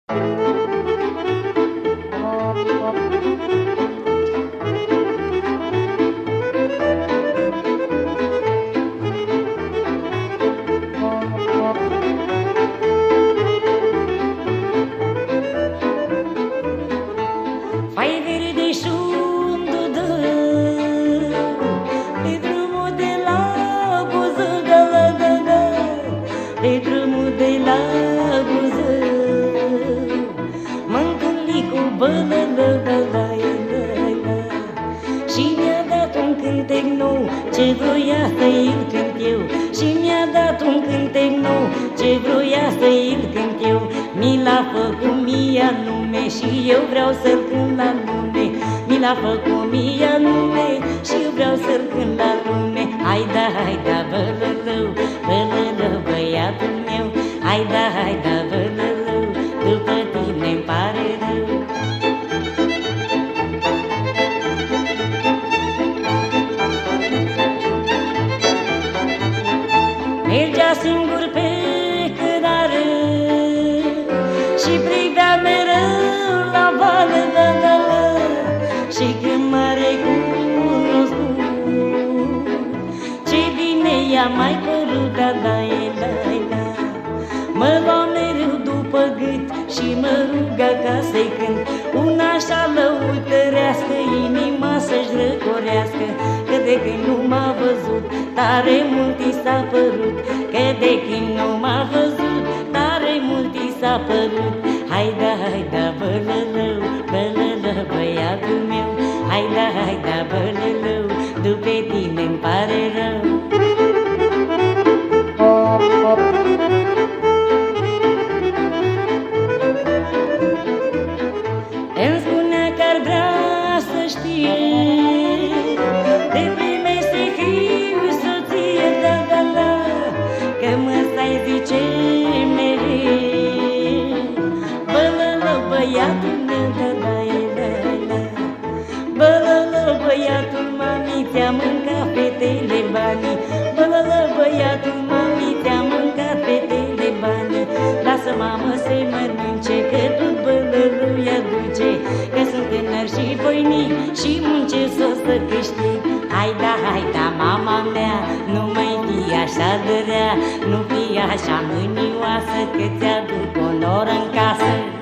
Fai verde și un dudău pe drumul de la Buzău, da, pe drumul de la Buzău. M-am întâlnit cu bălălău, da, și mi-a dat un cântec nou ce vroia să-i-l cânt eu. Și mi-a dat un cântec nou ce vroia să-i-l cânt eu. Mi l-a făcut mie anume și eu vreau să-l cânt la lume. Mi l-a făcut mie anume și eu vreau să-l cânt la lume. Hai da, bălălău, bălălău, băiatul meu. Hai da, bălălău, după tine-mi pare rău. Mergea singur pe cărare și privea mereu la vale, da, și când m-a recunoscut, ce bine i-a mai părut, da, mă lua mereu după gât și mă ruga ca să-i cânt una așa lăutărească, inima să-și răcorească. Că de când nu m-a văzut, tare mult i s-a părut. Că de când nu m-a văzut, tare mult i s-a părut. Hai da, bălălău, bălălău, băiatul meu. Hai da, bălălău, după tine-mi pare rău. Îmi spunea că-ar vrea să știe de primește fiu soție, da, că măstai zice mereu. Bălălău, băiatul meu, da, bălălău, băiatul mami, ți-a mâncat fetele banii. Bălălău, băiatul mami, ți-a mâncat fetele banii. Lasă mamă să-i mănânce, că tot bălălău i-aduce. Că sunt tânăr și voinic și muncesc o să câștig. Hai da, mama mea, nu mai fi așa de rea, nu fi așa mânioasă, că ți-aduc onor în casă.